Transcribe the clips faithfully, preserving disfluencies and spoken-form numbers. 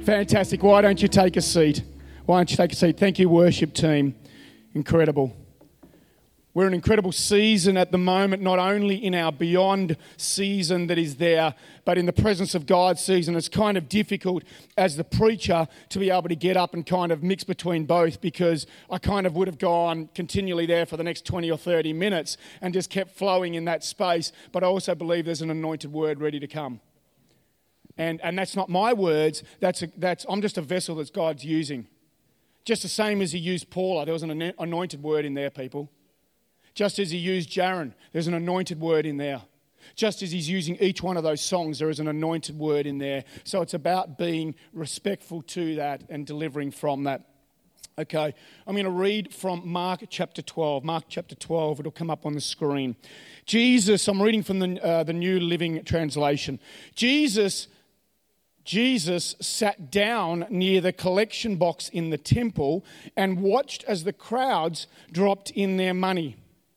Fantastic. Why don't you take a seat? Why don't you take a seat? Thank you, worship team. Incredible. We're in an incredible season at the moment, not only in our beyond season that is there, but in the presence of God season. It's kind of difficult as the preacher to be able to get up and kind of mix between both, because I kind of would have gone continually there for the next twenty or thirty minutes and just kept flowing in that space. But I also believe there's an anointed word ready to come. And and that's not my words. That's a, that's I'm just a vessel that God's using. Just the same as he used Paula. There was an anointed word in there, people. Just as he used Jaron, there's an anointed word in there. Just as he's using each one of those songs, there is an anointed word in there. So it's about being respectful to that and delivering from that. Okay, I'm going to read from Mark chapter twelve. Mark chapter twelve, it'll come up on the screen. Jesus, I'm reading from the, uh, the New Living Translation. Jesus... Jesus sat down near the collection box in the temple and watched as the crowds dropped in their money.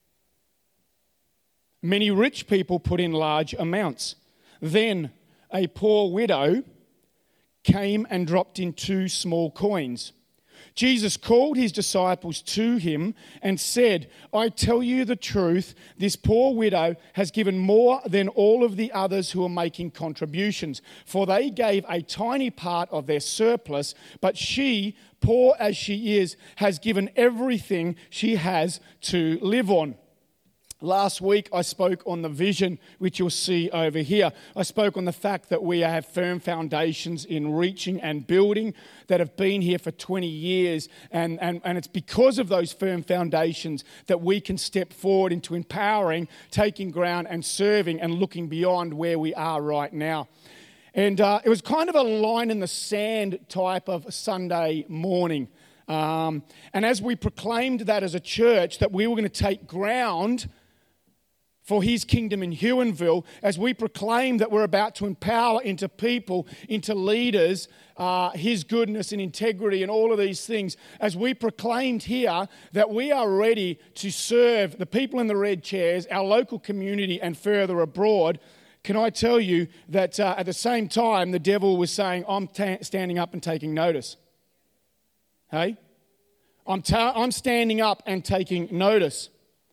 Many rich people put in large amounts. Then a poor widow came and dropped in two small coins. Jesus called his disciples to him and said, I tell you the truth, this poor widow has given more than all of the others who are making contributions, for they gave a tiny part of their surplus, but she, poor as she is, has given everything she has to live on. Last week I spoke on the vision, which you'll see over here. I spoke on the fact that we have firm foundations in reaching and building that have been here for twenty years. And, and, and it's because of those firm foundations that we can step forward into empowering, taking ground and serving and looking beyond where we are right now. And uh, it was kind of a line in the sand type of Sunday morning. Um, and as we proclaimed that as a church, that we were going to take ground for his kingdom in Huonville, as we proclaim that we're about to empower into people, into leaders, uh, his goodness and integrity and all of these things, as we proclaimed here that we are ready to serve the people in the red chairs, our local community and further abroad, can I tell you that uh, at the same time the devil was saying, I'm ta- standing up and taking notice. Hey? I'm, ta- I'm standing up and taking notice.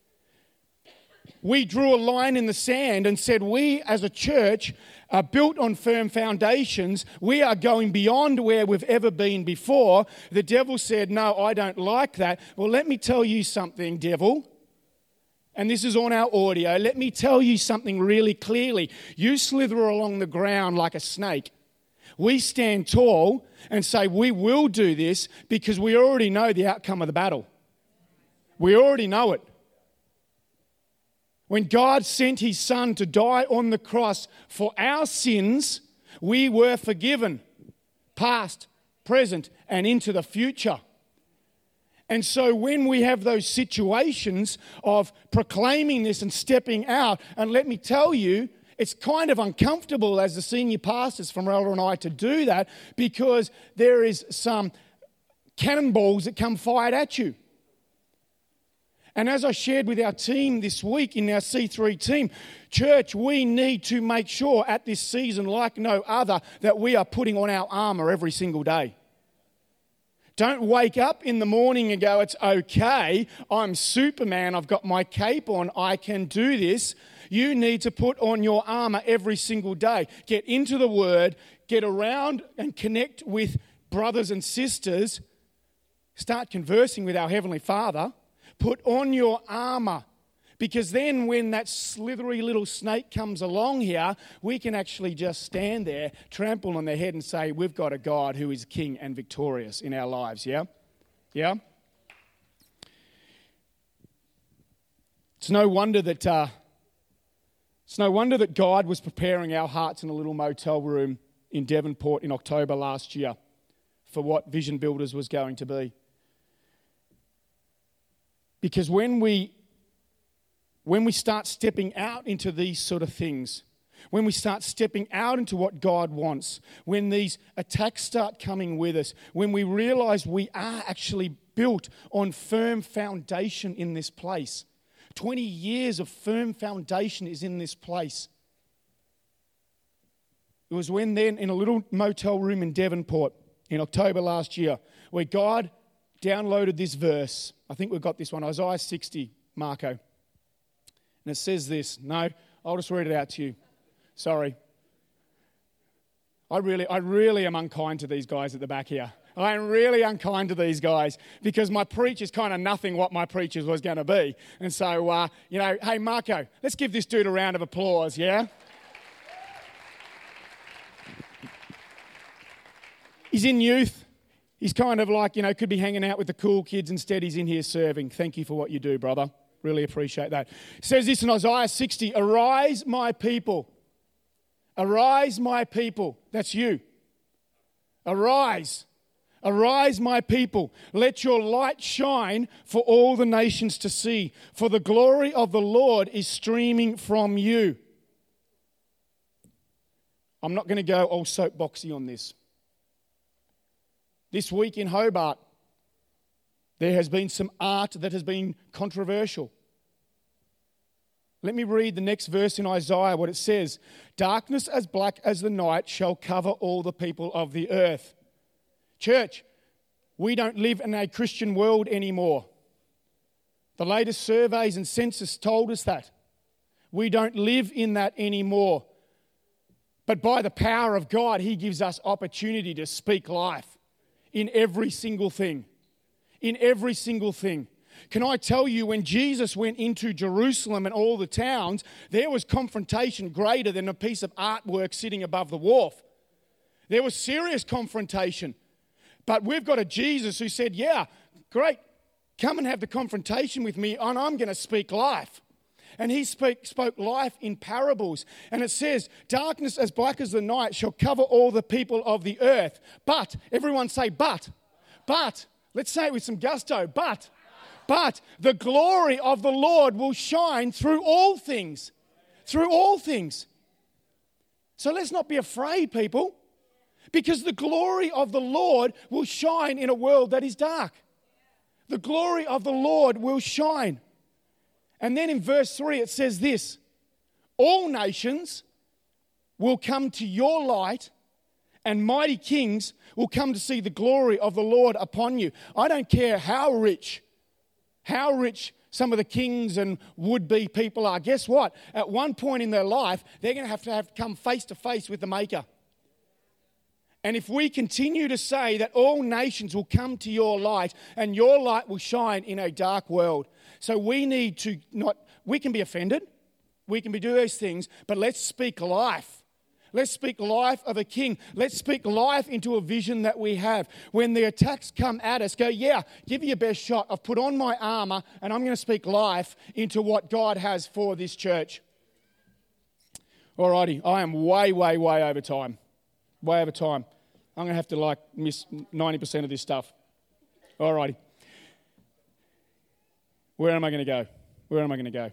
We drew a line in the sand and said, we as a church are built on firm foundations. We are going beyond where we've ever been before. The devil said, no, I don't like that. Well, let me tell you something, devil. And this is on our audio. Let me tell you something really clearly. You slither along the ground like a snake. We stand tall and say we will do this because we already know the outcome of the battle. We already know it. When God sent his son to die on the cross for our sins, we were forgiven, past, present, and into the future. And so when we have those situations of proclaiming this and stepping out, and let me tell you, it's kind of uncomfortable as the senior pastors from Rella and I to do that, because there is some cannonballs that come fired at you. And as I shared with our team this week in our C three team, church, we need to make sure at this season, like no other, that we are putting on our armour every single day. Don't wake up in the morning and go, it's okay, I'm Superman, I've got my cape on, I can do this. You need to put on your armour every single day. Get into the Word, get around and connect with brothers and sisters, start conversing with our Heavenly Father. Put on your armour, because then when that slithery little snake comes along here, we can actually just stand there, trample on their head and say, we've got a God who is king and victorious in our lives, yeah? Yeah? It's no wonder that uh, it's no wonder that God was preparing our hearts in a little motel room in Devonport in October last year for what Vision Builders was going to be. Because when we when we start stepping out into these sort of things, when we start stepping out into what God wants, when these attacks start coming with us, when we realize we are actually built on firm foundation in this place, twenty years of firm foundation is in this place. It was when then in a little motel room in Devonport, in October last year, where God downloaded this verse. I think we've got this one, Isaiah sixty, Marco. And it says this. No, I'll just read it out to you. Sorry. I really, I really am unkind to these guys at the back here. I am really unkind to these guys because my preach is kind of nothing what my preach was going to be. And so, uh, you know, hey, Marco, let's give this dude a round of applause, yeah? He's in youth. He's kind of like, you know, could be hanging out with the cool kids. Instead, he's in here serving. Thank you for what you do, brother. Really appreciate that. It says this in Isaiah sixty, arise, my people. Arise, my people. That's you. Arise. Arise, my people. Let your light shine for all the nations to see. For the glory of the Lord is streaming from you. I'm not going to go all soapboxy on this. This week in Hobart, there has been some art that has been controversial. Let me read the next verse in Isaiah, what it says. Darkness as black as the night shall cover all the people of the earth. Church, we don't live in a Christian world anymore. The latest surveys and census told us that. We don't live in that anymore. But by the power of God, He gives us opportunity to speak life in every single thing. In every single thing. Can I tell you, when Jesus went into Jerusalem and all the towns, there was confrontation greater than a piece of artwork sitting above the wharf. There was serious confrontation. But we've got a Jesus who said, yeah, great, come and have the confrontation with me and I'm going to speak life. And he speak, spoke life in parables. And it says, darkness as black as the night shall cover all the people of the earth. But, everyone say but, but, let's say it with some gusto, but, but the glory of the Lord will shine through all things. Through all things. So let's not be afraid, people. Because the glory of the Lord will shine in a world that is dark. The glory of the Lord will shine. And then in verse three it says this, all nations will come to your light and mighty kings will come to see the glory of the Lord upon you. I don't care how rich, how rich some of the kings and would-be people are. Guess what? At one point in their life, they're going to have to have come face to face with the Maker. And if we continue to say that all nations will come to your light and your light will shine in a dark world. So we need to not, we can be offended, we can be doing those things, but let's speak life. Let's speak life of a king. Let's speak life into a vision that we have. When the attacks come at us, go, yeah, give it your best shot. I've put on my armor and I'm going to speak life into what God has for this church. Alrighty, I am way, way, way over time. Way over time. I'm going to have to like miss ninety percent of this stuff. Alrighty. Where am I going to go? Where am I going to go?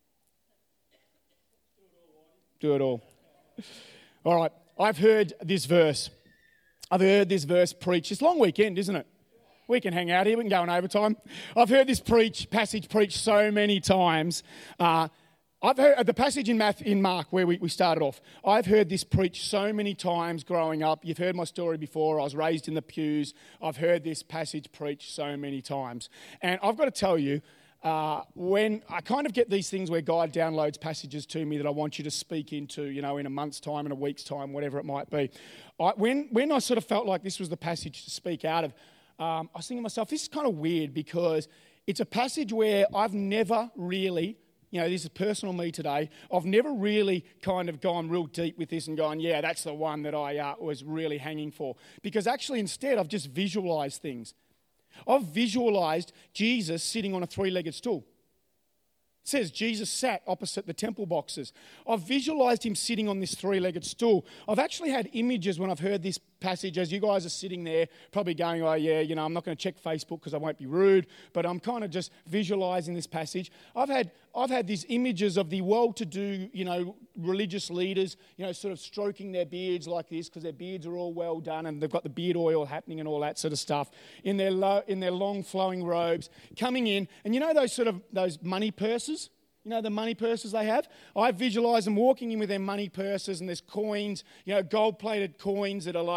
Do it all. All right. I've heard this verse. I've heard this verse preached. It's a long weekend, isn't it? We can hang out here. We can go in overtime. I've heard this preach passage preached so many times. Uh, I've heard the passage in Matthew, in Mark where we, we started off. I've heard this preached so many times growing up. You've heard my story before. I was raised in the pews. I've heard this passage preached so many times. And I've got to tell you, uh, when I kind of get these things where God downloads passages to me that I want you to speak into, you know, in a month's time, in a week's time, whatever it might be. I, when, when I sort of felt like this was the passage to speak out of, um, I was thinking to myself, this is kind of weird because it's a passage where I've never really... You know, this is personal me today. I've never really kind of gone real deep with this and gone, yeah, that's the one that I uh, was really hanging for. Because actually instead I've just visualised things. I've visualised Jesus sitting on a three-legged stool. It says Jesus sat opposite the temple boxes. I've visualised him sitting on this three-legged stool. I've actually had images when I've heard this passage as you guys are sitting there probably going, oh yeah, you know, I'm not going to check Facebook because I won't be rude, but I'm kind of just visualising this passage. I've had I've had these images of the well-to-do, you know, religious leaders, you know, sort of stroking their beards like this because their beards are all well done and they've got the beard oil happening and all that sort of stuff in their lo- in their long flowing robes, coming in, and you know those sort of those money purses. You know, the money purses they have? I visualise them walking in with their money purses and there's coins, you know, gold-plated coins that are like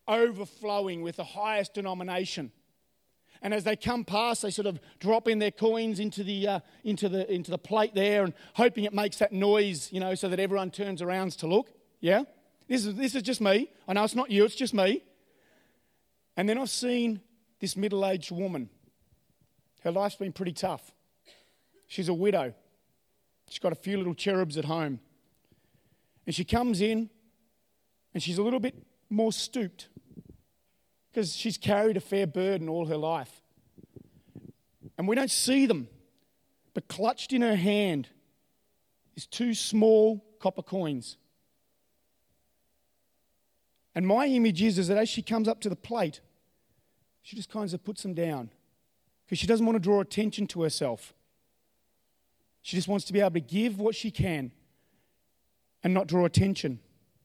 overflowing with the highest denomination. And as they come past, they sort of drop in their coins into the uh, into the into the plate there, and hoping it makes that noise, you know, so that everyone turns around to look. Yeah, this is this is just me. I know it's not you; it's just me. And then I've seen this middle-aged woman. Her life's been pretty tough. She's a widow. She's got a few little cherubs at home, and she comes in, and she's a little bit more stooped, because she's carried a fair burden all her life. And we don't see them, but clutched in her hand is two small copper coins. And my image is, is that as she comes up to the plate, she just kind of puts them down, because she doesn't want to draw attention to herself. She just wants to be able to give what she can and not draw attention.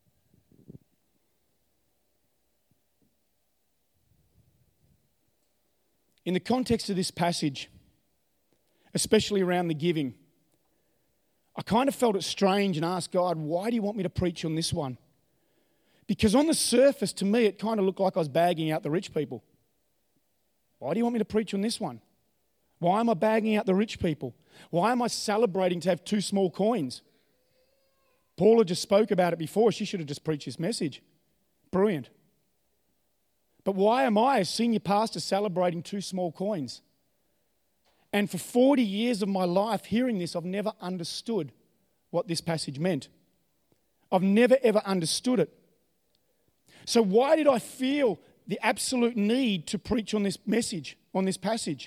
In the context of this passage, especially around the giving, I kind of felt it strange and asked God, why do you want me to preach on this one? Because on the surface, to me, it kind of looked like I was bagging out the rich people. Why do you want me to preach on this one? Why am I bagging out the rich people? Why am I celebrating to have two small coins? Paula just spoke about it before. She should have just preached this message. Brilliant. But why am I, as senior pastor, celebrating two small coins? And for forty years of my life hearing this, I've never understood what this passage meant. I've never ever understood it. So why did I feel the absolute need to preach on this message, on this passage?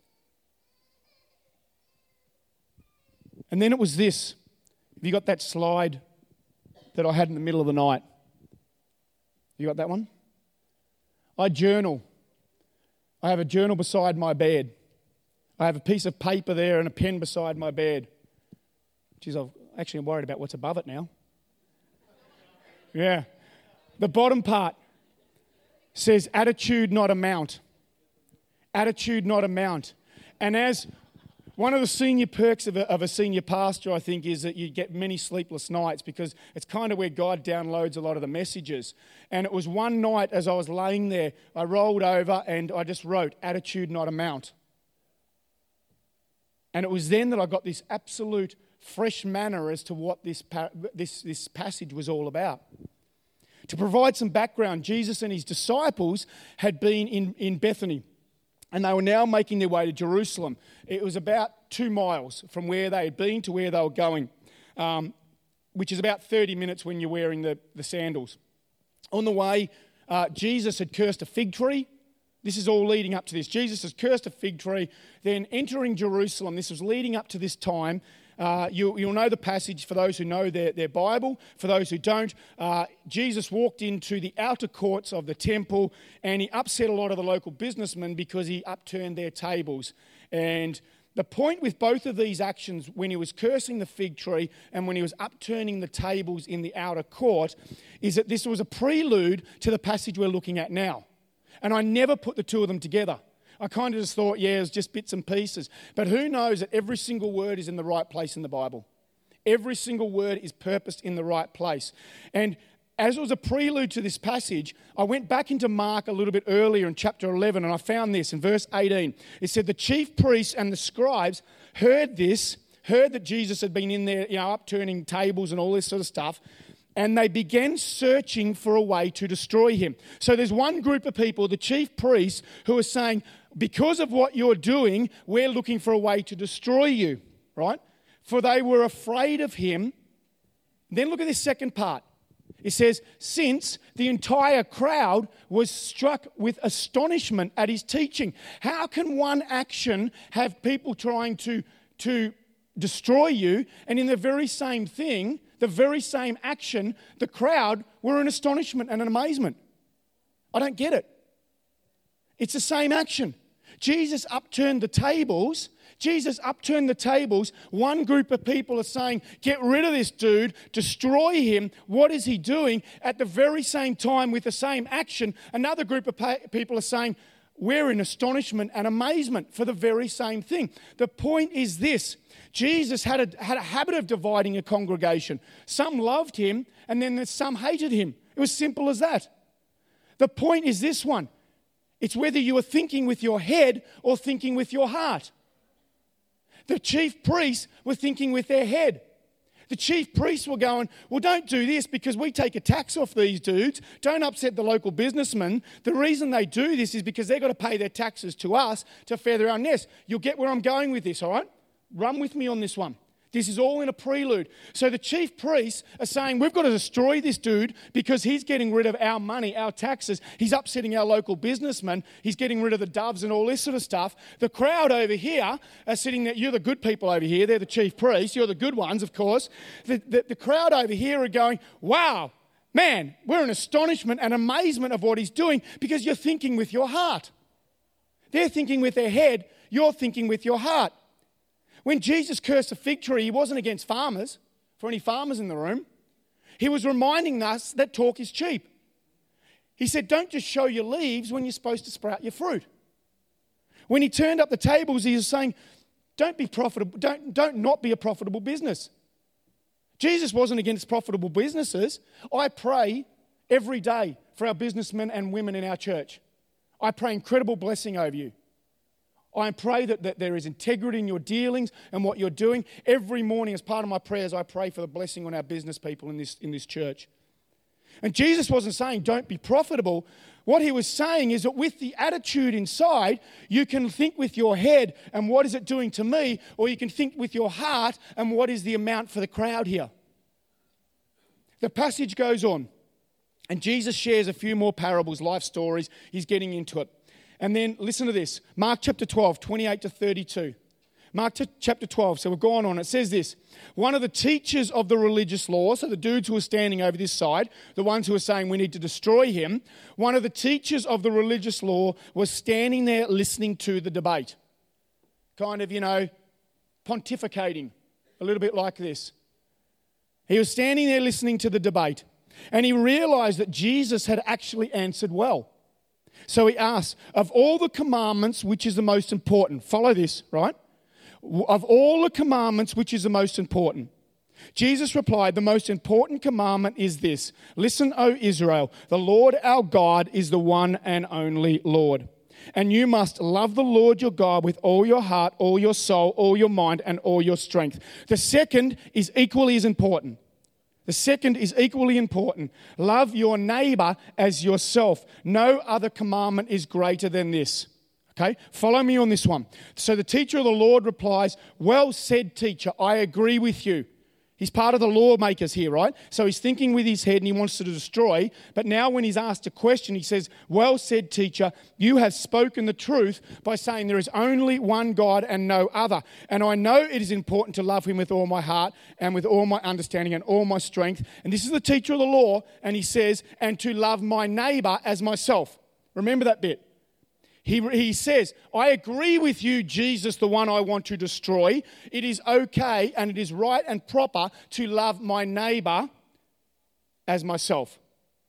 And then it was this. Have you got that slide that I had in the middle of the night? You got that one? I journal. I have a journal beside my bed. I have a piece of paper there and a pen beside my bed. Geez, I'm actually worried about what's above it now. Yeah. The bottom part says attitude, not amount. Attitude, not amount. And as one of the senior perks of a, of a senior pastor, I think, is that you get many sleepless nights, because it's kind of where God downloads a lot of the messages. And it was one night as I was laying there, I rolled over and I just wrote, attitude, not amount. And it was then that I got this absolute fresh manner as to what this, this, this passage was all about. To provide some background, Jesus and his disciples had been in, in Bethany, and they were now making their way to Jerusalem. It was about two miles from where they had been to where they were going, um, which is about thirty minutes when you're wearing the, the sandals. On the way, uh, Jesus had cursed a fig tree. This is all leading up to this. Jesus has cursed a fig tree. Then entering Jerusalem, this was leading up to this time. Uh, you, you'll know the passage for those who know their, their Bible. For those who don't, uh, Jesus walked into the outer courts of the temple, and he upset a lot of the local businessmen because he upturned their tables. And the point with both of these actions, when he was cursing the fig tree and when he was upturning the tables in the outer court, is that this was a prelude to the passage we're looking at now. And I never put the two of them together. I kind of just thought, yeah, it's just bits and pieces. But who knows that every single word is in the right place in the Bible? Every single word is purposed in the right place. And as it was a prelude to this passage, I went back into Mark a little bit earlier in chapter eleven, and I found this in verse eighteen. It said, the chief priests and the scribes heard this, heard that Jesus had been in there, you know, upturning tables and all this sort of stuff, and they began searching for a way to destroy him. So there's one group of people, the chief priests, who are saying, because of what you're doing, we're looking for a way to destroy you, right? For they were afraid of him. Then look at this second part. It says, since the entire crowd was struck with astonishment at his teaching. How can one action have people trying to, to destroy you, and in the very same thing, the very same action, the crowd were in astonishment and in amazement? I don't get it. It's the same action. Jesus upturned the tables. Jesus upturned the tables. One group of people are saying, get rid of this dude, destroy him. What is he doing? At the very same time, with the same action, another group of people are saying, we're in astonishment and amazement for the very same thing. The point is this. Jesus had a, had a habit of dividing a congregation. Some loved him, and then some hated him. It was simple as that. The point is this one. It's whether you are thinking with your head or thinking with your heart. The chief priests were thinking with their head. The chief priests were going, well, don't do this because we take a tax off these dudes. Don't upset the local businessmen. The reason they do this is because they've got to pay their taxes to us to feather our nest. You'll get where I'm going with this, all right? Run with me on this one. This is all in a prelude. So the chief priests are saying, we've got to destroy this dude because he's getting rid of our money, our taxes. He's upsetting our local businessmen. He's getting rid of the doves and all this sort of stuff. The crowd over here are sitting there. You're the good people over here. They're the chief priests. You're the good ones, of course. The, the, the crowd over here are going, wow, man, we're in astonishment and amazement of what he's doing because you're thinking with your heart. They're thinking with their head. You're thinking with your heart. When Jesus cursed a fig tree, he wasn't against farmers, for any farmers in the room. He was reminding us that talk is cheap. He said, don't just show your leaves when you're supposed to sprout your fruit. When he turned up the tables, he was saying, don't be profitable, don't, don't not be a profitable business. Jesus wasn't against profitable businesses. I pray every day for our businessmen and women in our church. I pray incredible blessing over you. I pray that, that there is integrity in your dealings and what you're doing. Every morning as part of my prayers, I pray for the blessing on our business people in this, in this church. And Jesus wasn't saying don't be profitable. What he was saying is that with the attitude inside, you can think with your head and what is it doing to me, or you can think with your heart and what is the amount for the crowd here. The passage goes on and Jesus shares a few more parables, life stories. He's getting into it. And then listen to this. Mark chapter twelve, twenty-eight to thirty-two. Mark t- chapter twelve, so we're going on. It says this. One of the teachers of the religious law, so the dudes who were standing over this side, the ones who were saying we need to destroy him, one of the teachers of the religious law was standing there listening to the debate. Kind of, you know, pontificating, a little bit like this. He was standing there listening to the debate, and he realized that Jesus had actually answered well. So he asked, of all the commandments, which is the most important? Follow this, right? Of all the commandments, which is the most important? Jesus replied, the most important commandment is this. Listen, O Israel, the Lord our God is the one and only Lord. And you must love the Lord your God with all your heart, all your soul, all your mind, and all your strength. The second is equally as important. The second is equally important. Love your neighbor as yourself. No other commandment is greater than this. Okay, follow me on this one. So the teacher of the Lord replies, well said, teacher, I agree with you. He's part of the lawmakers here, right? So he's thinking with his head and he wants to destroy. But now when he's asked a question, he says, well said, teacher, you have spoken the truth by saying there is only one God and no other. And I know it is important to love him with all my heart and with all my understanding and all my strength. And this is the teacher of the law. And he says, and to love my neighbor as myself. Remember that bit. He, he says, I agree with you, Jesus, the one I want to destroy. It is okay and it is right and proper to love my neighbor as myself.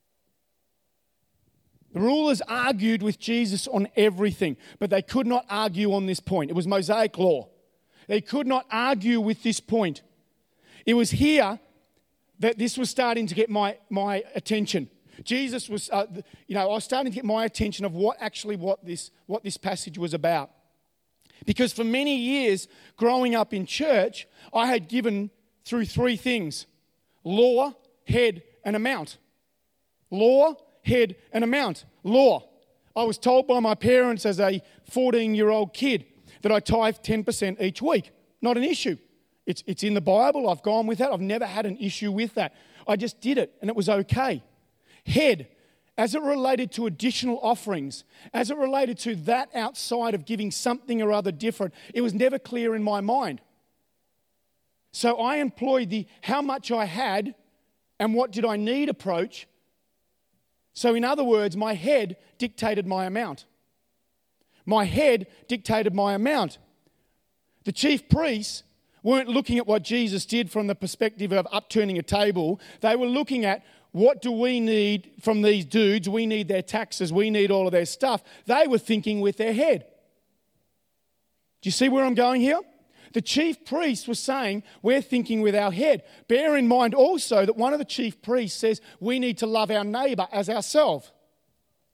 The rulers argued with Jesus on everything, but they could not argue on this point. It was Mosaic law. They could not argue with this point. It was here that this was starting to get my, my attention. Jesus was, uh, you know, I was starting to get my attention of what actually what this what this passage was about. Because for many years growing up in church, I had given through three things: law, head, and amount. Law, head, and amount. Law. I was told by my parents as a fourteen-year-old kid that I tithe ten percent each week. Not an issue. It's, it's in the Bible. I've gone with that. I've never had an issue with that. I just did it, and it was okay. Head, as it related to additional offerings, as it related to that outside of giving something or other different, it was never clear in my mind. So I employed the how much I had and what did I need approach. So in other words, my head dictated my amount. My head dictated my amount. The chief priests weren't looking at what Jesus did from the perspective of upturning a table. They were looking at, what do we need from these dudes? We need their taxes. We need all of their stuff. They were thinking with their head. Do you see where I'm going here? The chief priest was saying, we're thinking with our head. Bear in mind also that one of the chief priests says we need to love our neighbor as ourselves.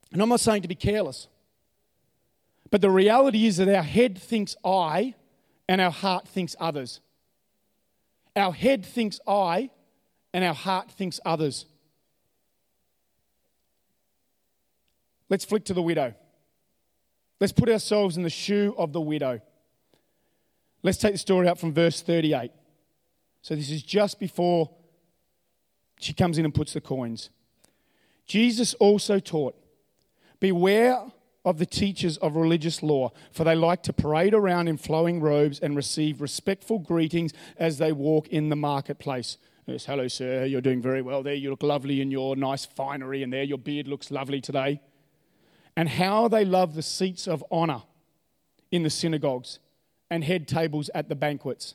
And I'm not saying to be careless. But the reality is that our head thinks I and our heart thinks others. Our head thinks I and our heart thinks others. Let's flick to the widow. Let's put ourselves in the shoe of the widow. Let's take the story up from verse thirty-eight. So this is just before she comes in and puts the coins. Jesus also taught, "Beware of the teachers of religious law, for they like to parade around in flowing robes and receive respectful greetings as they walk in the marketplace." Yes, hello, sir, you're doing very well there. You look lovely in your nice finery, and there your beard looks lovely today. And how they love the seats of honor in the synagogues and head tables at the banquets.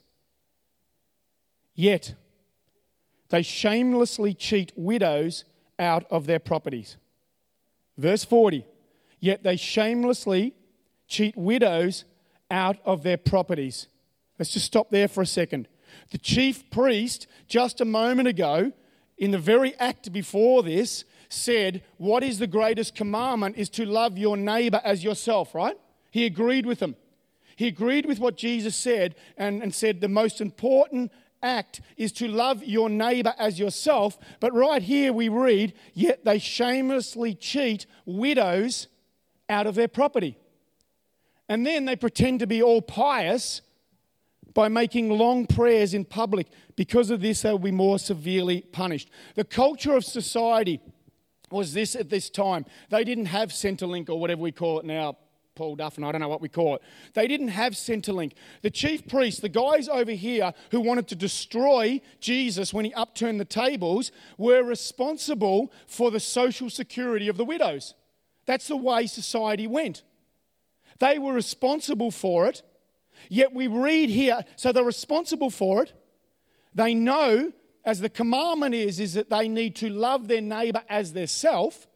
Yet they shamelessly cheat widows out of their properties. Verse forty, yet they shamelessly cheat widows out of their properties. Let's just stop there for a second. The chief priest, just a moment ago, in the very act before this, said, what is the greatest commandment is to love your neighbor as yourself, right? He agreed with them. He agreed with what Jesus said and, and said the most important act is to love your neighbor as yourself. But right here we read, yet they shamelessly cheat widows out of their property. And then they pretend to be all pious by making long prayers in public. Because of this, they will be more severely punished. The culture of society was this at this time. They didn't have Centrelink or whatever we call it now, Paul Duff, and I don't know what we call it. They didn't have Centrelink. The chief priests, the guys over here who wanted to destroy Jesus when he upturned the tables, were responsible for the social security of the widows. That's the way society went. They were responsible for it, yet we read here, so they're responsible for it. They know, as the commandment is, is that they need to love their neighbor as their self.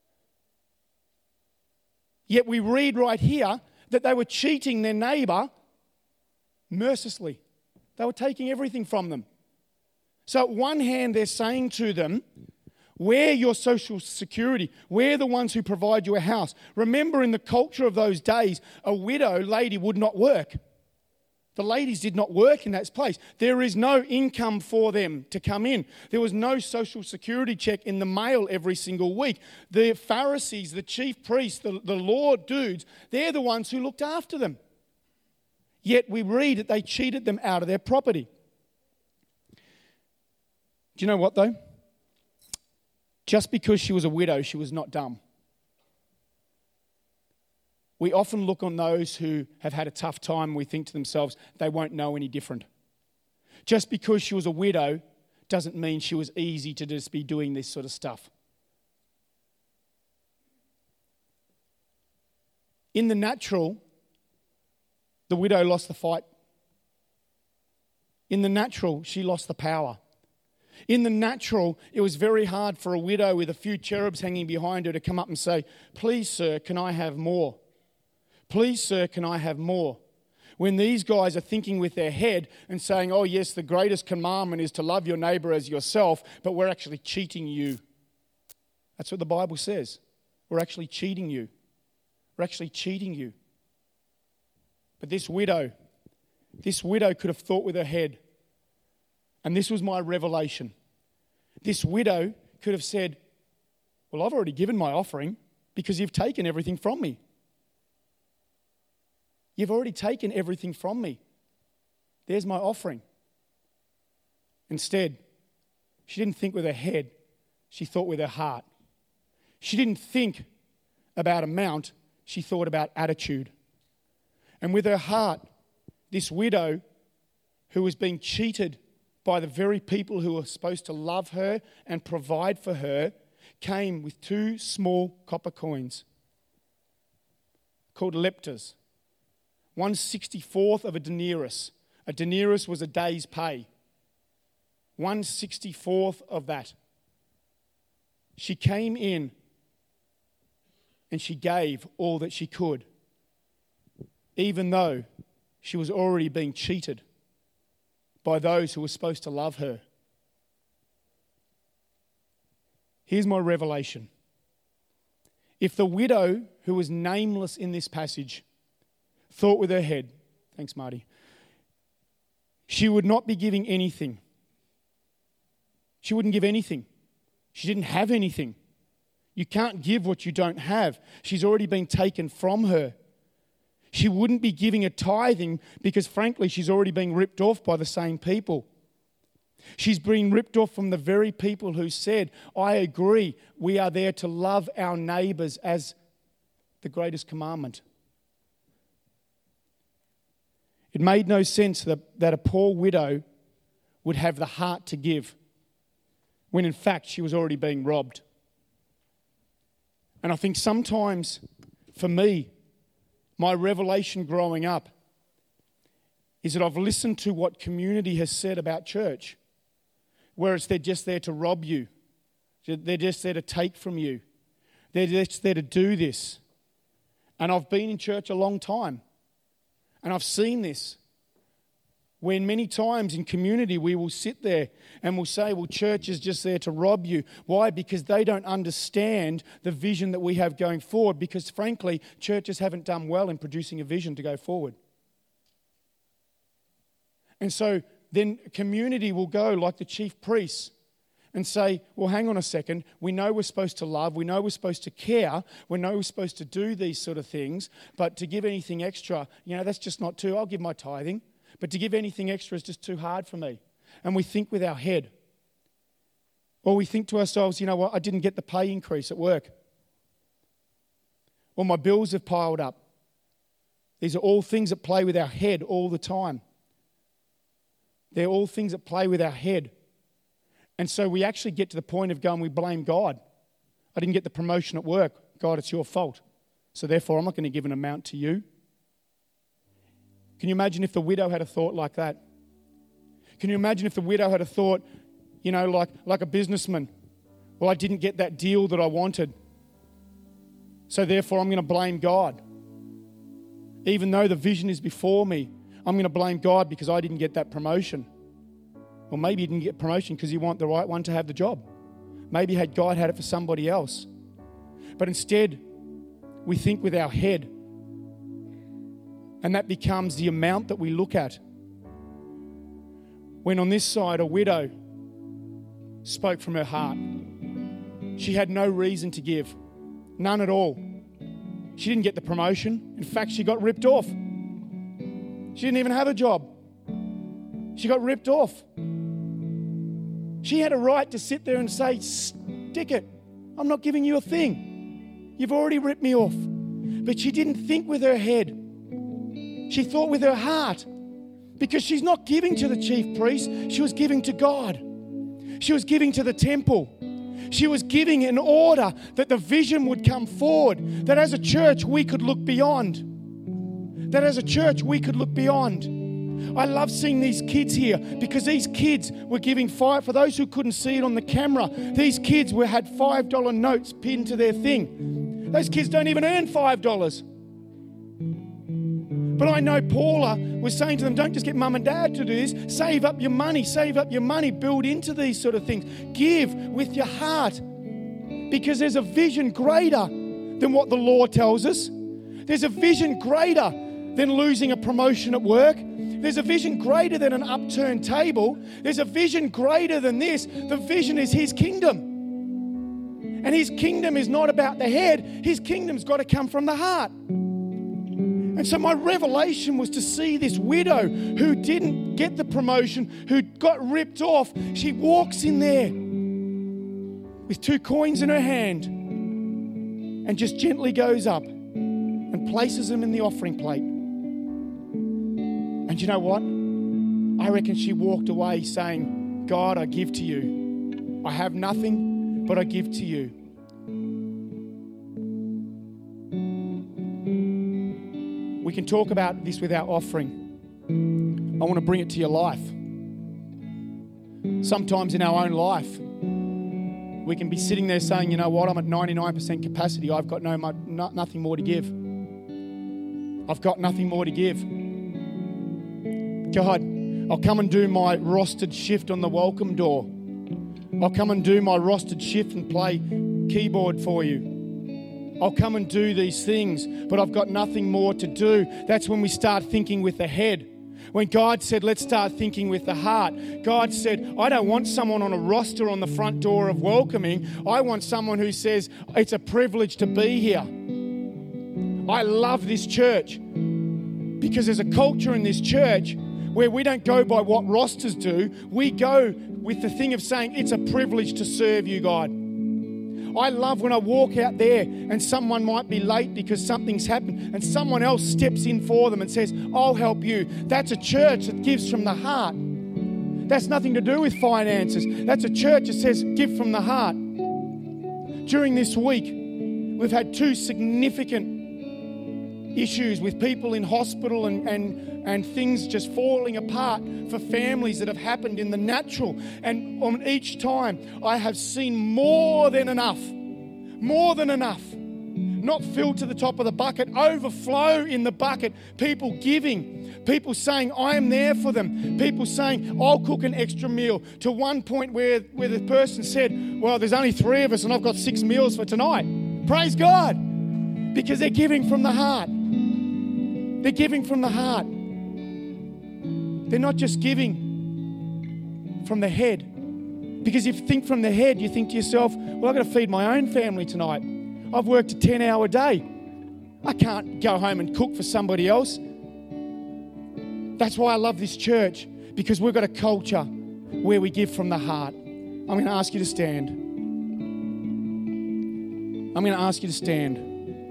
Yet we read right here that they were cheating their neighbor mercilessly. They were taking everything from them. So at one hand, they're saying to them, we're your social security. We're the ones who provide you a house. Remember, in the culture of those days, a widow lady would not work. The ladies did not work in that place. There is no income for them to come in. There was no social security check in the mail every single week. The Pharisees, the chief priests, the, the law dudes, they're the ones who looked after them. Yet we read that they cheated them out of their property. Do you know what though? Just because she was a widow, she was not dumb. We often look on those who have had a tough time and we think to themselves, they won't know any different. Just because she was a widow doesn't mean she was easy to just be doing this sort of stuff. In the natural, the widow lost the fight. In the natural, she lost the power. In the natural, it was very hard for a widow with a few cherubs hanging behind her to come up and say, please, sir, can I have more? Please, sir, can I have more? When these guys are thinking with their head and saying, oh, yes, the greatest commandment is to love your neighbor as yourself, but we're actually cheating you. That's what the Bible says. We're actually cheating you. We're actually cheating you. But this widow, this widow could have thought with her head, and this was my revelation. This widow could have said, well, I've already given my offering because you've taken everything from me. You've already taken everything from me. There's my offering. Instead, she didn't think with her head. She thought with her heart. She didn't think about amount. She thought about attitude. And with her heart, this widow who was being cheated by the very people who were supposed to love her and provide for her came with two small copper coins called leptas. One sixty-fourth of a denarius. A denarius was a day's pay. One sixty-fourth of that. She came in and she gave all that she could, even though she was already being cheated by those who were supposed to love her. Here's my revelation. If the widow, who was nameless in this passage, thought with her head, thanks Marty, she would not be giving anything. She wouldn't give anything. She didn't have anything. You can't give what you don't have. She's already been taken from her. She wouldn't be giving a tithing because, frankly, she's already being ripped off by the same people. She's being ripped off from the very people who said, I agree, we are there to love our neighbours as the greatest commandment. It made no sense that, that a poor widow would have the heart to give, when in fact she was already being robbed. And I think sometimes, for me, my revelation growing up is that I've listened to what community has said about church, whereas they're just there to rob you. They're just there to take from you. They're just there to do this. And I've been in church a long time, and I've seen this. When many times in community we will sit there and we'll say, well, church is just there to rob you. Why? Because they don't understand the vision that we have going forward, because frankly, churches haven't done well in producing a vision to go forward. And so then community will go like the chief priests and say, well, hang on a second, we know we're supposed to love, we know we're supposed to care, we know we're supposed to do these sort of things, but to give anything extra, you know, that's just not too, I'll give my tithing. But to give anything extra is just too hard for me. And we think with our head. Or we think to ourselves, you know what, I didn't get the pay increase at work. Or my bills have piled up. These are all things that play with our head all the time. They're all things that play with our head. And so we actually get to the point of going, we blame God. I didn't get the promotion at work. God, it's your fault. So therefore, I'm not going to give an amount to you. Can you imagine if the widow had a thought like that? Can you imagine if the widow had a thought, you know, like, like a businessman? Well, I didn't get that deal that I wanted. So therefore, I'm going to blame God. Even though the vision is before me, I'm going to blame God because I didn't get that promotion. Or maybe he didn't get promotion because he wanted the right one to have the job. Maybe had God had it for somebody else. But instead, we think with our head. And that becomes the amount that we look at. When on this side, a widow spoke from her heart. She had no reason to give. None at all. She didn't get the promotion. In fact, she got ripped off. She didn't even have a job. She got ripped off. She had a right to sit there and say, stick it. I'm not giving you a thing. You've already ripped me off. But she didn't think with her head. She thought with her heart, because she's not giving to the chief priest, she was giving to God. She was giving to the temple. She was giving in order that the vision would come forward, that as a church we could look beyond. That as a church we could look beyond. I love seeing these kids here because these kids were giving five, for those who couldn't see it on the camera, these kids were had five dollar notes pinned to their thing. Those kids don't even earn five dollars. But I know Paula was saying to them, don't just get mum and dad to do this. Save up your money. Save up your money. Build into these sort of things. Give with your heart. Because there's a vision greater than what the law tells us. There's a vision greater than losing a promotion at work. There's a vision greater than an upturned table. There's a vision greater than this. The vision is His kingdom. And His kingdom is not about the head. His kingdom's got to come from the heart. And so my revelation was to see this widow who didn't get the promotion, who got ripped off. She walks in there with two coins in her hand and just gently goes up and places them in the offering plate. And you know what? I reckon she walked away saying, God, I give to you. I have nothing, but I give to you. We can talk about this with our offering. I want to bring it to your life. Sometimes in our own life, we can be sitting there saying, you know what, I'm at ninety-nine percent capacity. I've got no, no nothing more to give. I've got nothing more to give. God, I'll come and do my rostered shift on the welcome door. I'll come and do my rostered shift and play keyboard for you. I'll come and do these things, but I've got nothing more to do. That's when we start thinking with the head. When God said, let's start thinking with the heart, God said, I don't want someone on a roster on the front door of welcoming. I want someone who says, it's a privilege to be here. I love this church because there's a culture in this church where we don't go by what rosters do. We go with the thing of saying, it's a privilege to serve you, God. I love when I walk out there and someone might be late because something's happened and someone else steps in for them and says, I'll help you. That's a church that gives from the heart. That's nothing to do with finances. That's a church that says, give from the heart. During this week, we've had two significant issues with people in hospital and, and, and things just falling apart for families that have happened in the natural. And on each time, I have seen more than enough, more than enough, not filled to the top of the bucket, overflow in the bucket, people giving, people saying, I am there for them, people saying, I'll cook an extra meal, to one point where, where the person said, well, there's only three of us and I've got six meals for tonight. Praise God, because they're giving from the heart. They're giving from the heart. They're not just giving from the head. Because if you think from the head, you think to yourself, well, I've got to feed my own family tonight. I've worked a ten-hour day. I can't go home and cook for somebody else. That's why I love this church, because we've got a culture where we give from the heart. I'm going to ask you to stand. I'm going to ask you to stand.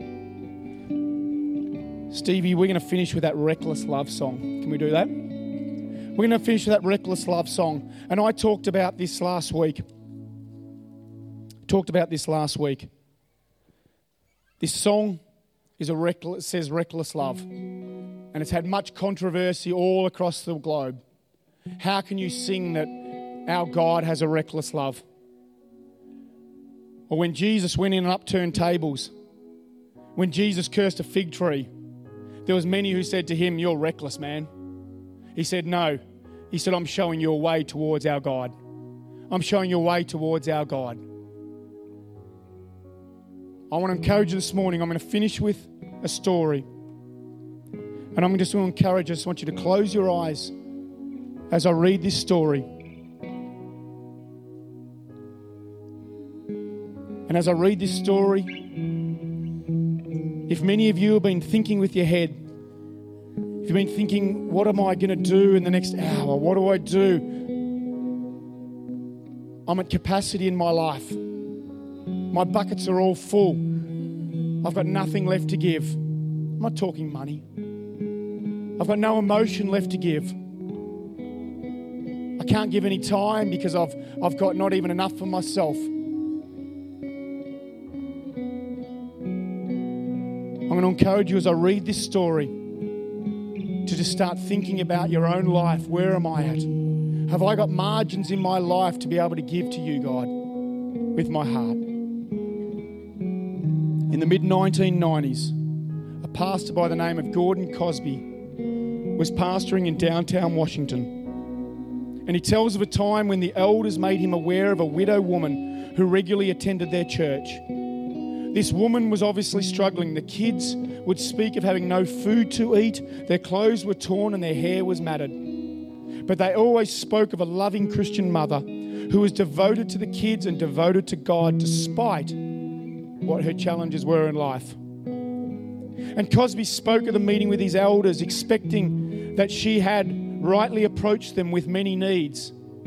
Stevie, we're going to finish with that Reckless Love song. Can we do that? We're going to finish with that Reckless Love song. And I talked about this last week. Talked about this last week. This song is a reckless, says Reckless Love. And it's had much controversy all across the globe. How can you sing that our God has a reckless love? Or when Jesus went in and upturned tables, when Jesus cursed a fig tree, there was many who said to him, you're reckless, man. He said, no. He said, I'm showing you a way towards our God. I'm showing you a way towards our God. I want to encourage you this morning. I'm going to finish with a story. And I'm just going to encourage you. I just want you to close your eyes as I read this story. And as I read this story, if many of you have been thinking with your head, if you've been thinking, what am I going to do in the next hour? What do I do? I'm at capacity in my life. My buckets are all full. I've got nothing left to give. I'm not talking money. I've got no emotion left to give. I can't give any time because I've, I've got not even enough for myself. I'm going to encourage you as I read this story to just start thinking about your own life. Where am I at? Have I got margins in my life to be able to give to you, God, with my heart? In the mid nineteen nineties, a pastor by the name of Gordon Cosby was pastoring in downtown Washington. And he tells of a time when the elders made him aware of a widow woman who regularly attended their church. This woman was obviously struggling. The kids would speak of having no food to eat, their clothes were torn and their hair was matted. But they always spoke of a loving Christian mother who was devoted to the kids and devoted to God despite what her challenges were in life. And Cosby spoke of the meeting with his elders, expecting that she had rightly approached them with many needs.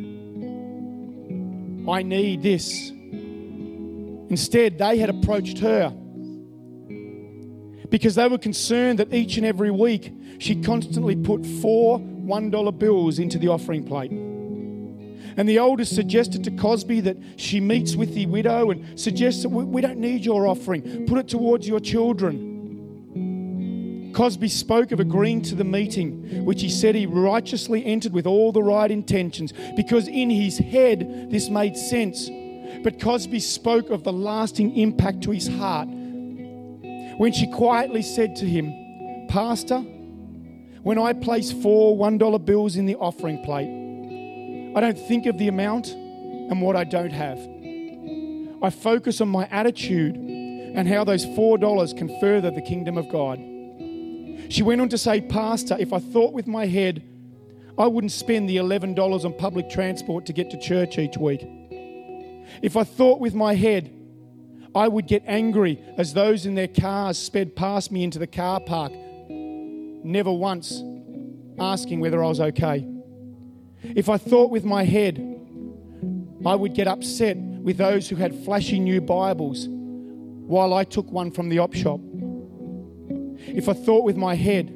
I need this. Instead, they had approached her because they were concerned that each and every week she constantly put four one dollar bills into the offering plate. And the elders suggested to Cosby that she meets with the widow and suggests that we don't need your offering, put it towards your children. Cosby spoke of agreeing to the meeting, which he said he righteously entered with all the right intentions because in his head this made sense. But Cosby spoke of the lasting impact to his heart when she quietly said to him, Pastor, when I place four one dollar bills in the offering plate, I don't think of the amount and what I don't have. I focus on my attitude and how those four dollars can further the kingdom of God. She went on to say, Pastor, if I thought with my head, I wouldn't spend the eleven dollars on public transport to get to church each week. If I thought with my head, I would get angry as those in their cars sped past me into the car park, never once asking whether I was okay. If I thought with my head, I would get upset with those who had flashy new Bibles while I took one from the op shop. If I thought with my head,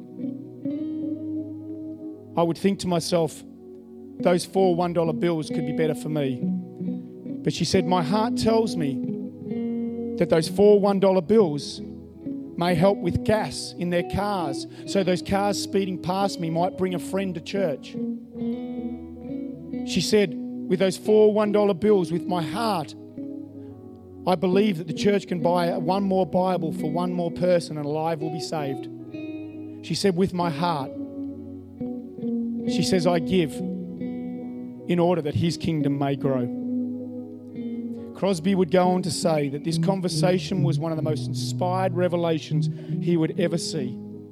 I would think to myself, those four one dollar bills could be better for me. But she said, my heart tells me that those four one dollar bills may help with gas in their cars, so those cars speeding past me might bring a friend to church. She said, with those four one dollar bills, with my heart, I believe that the church can buy one more Bible for one more person and a life will be saved. She said, with my heart, she says, I give in order that his kingdom may grow. Crosby would go on to say that this conversation was one of the most inspired revelations he would ever see.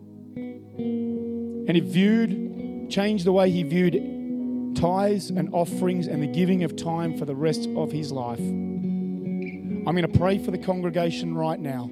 And it viewed, changed the way he viewed tithes and offerings and the giving of time for the rest of his life. I'm going to pray for the congregation right now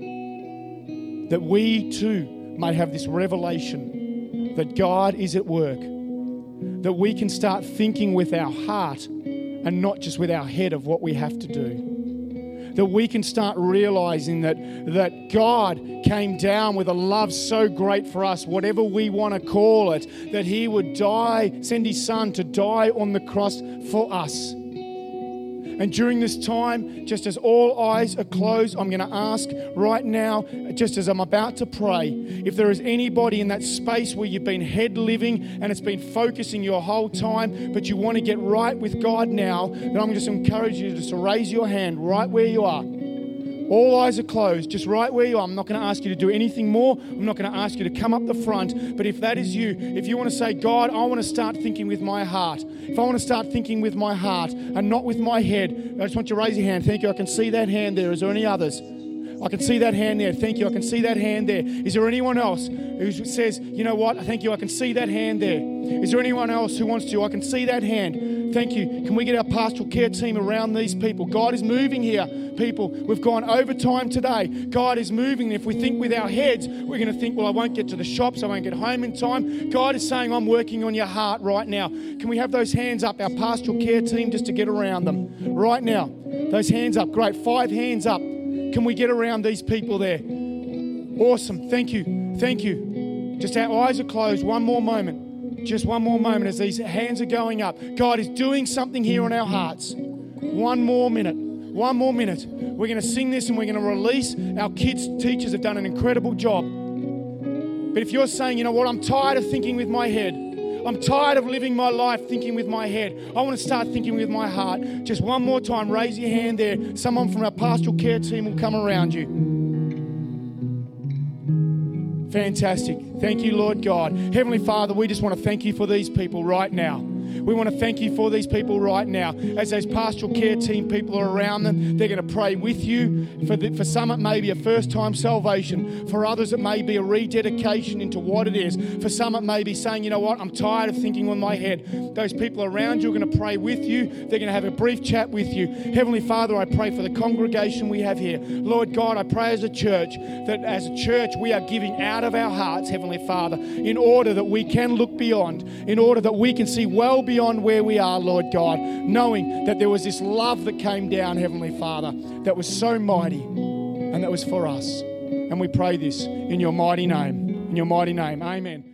that we too may have this revelation that God is at work, that we can start thinking with our heart and not just with our head of what we have to do. That we can start realizing that, that God came down with a love so great for us, whatever we want to call it, that he would die, send his son to die on the cross for us. And during this time, just as all eyes are closed, I'm going to ask right now, just as I'm about to pray, if there is anybody in that space where you've been head living and it's been focusing your whole time, but you want to get right with God now, then I'm just encourage you just to raise your hand right where you are. All eyes are closed, just right where you are. I'm not going to ask you to do anything more. I'm not going to ask you to come up the front. But if that is you, if you want to say, God, I want to start thinking with my heart. If I want to start thinking with my heart and not with my head, I just want you to raise your hand. Thank you. I can see that hand there. Is there any others? I can see that hand there. Thank you. I can see that hand there. Is there anyone else who says, you know what? Thank you. I can see that hand there. Is there anyone else who wants to? I can see that hand. Thank you. Can we get our pastoral care team around these people? God is moving here, people. We've gone overtime today. God is moving. If we think with our heads, we're going to think, well, I won't get to the shops. I won't get home in time. God is saying, I'm working on your heart right now. Can we have those hands up, our pastoral care team, just to get around them right now? Those hands up. Great. Five hands up. Can we get around these people there? Awesome. Thank you. Thank you. Just our eyes are closed. One more moment. Just one more moment as these hands are going up. God is doing something here in our hearts. One more minute. One more minute. We're going to sing this and we're going to release. Our kids' teachers have done an incredible job. But if you're saying, you know what, I'm tired of thinking with my head. I'm tired of living my life thinking with my head. I want to start thinking with my heart. Just one more time, raise your hand there. Someone from our pastoral care team will come around you. Fantastic. Thank you, Lord God. Heavenly Father, we just want to thank you for these people right now. We want to thank you for these people right now. As those pastoral care team people are around them, they're going to pray with you. For, the, for some, it may be a first-time salvation. For others, it may be a rededication into what it is. For some, it may be saying, you know what, I'm tired of thinking on my head. Those people around you are going to pray with you. They're going to have a brief chat with you. Heavenly Father, I pray for the congregation we have here. Lord God, I pray as a church that as a church we are giving out of our hearts, Heavenly Father, in order that we can look beyond, in order that we can see well beyond where we are, Lord God, knowing that there was this love that came down, Heavenly Father, that was so mighty and that was for us. And we pray this in your mighty name, in your mighty name. Amen.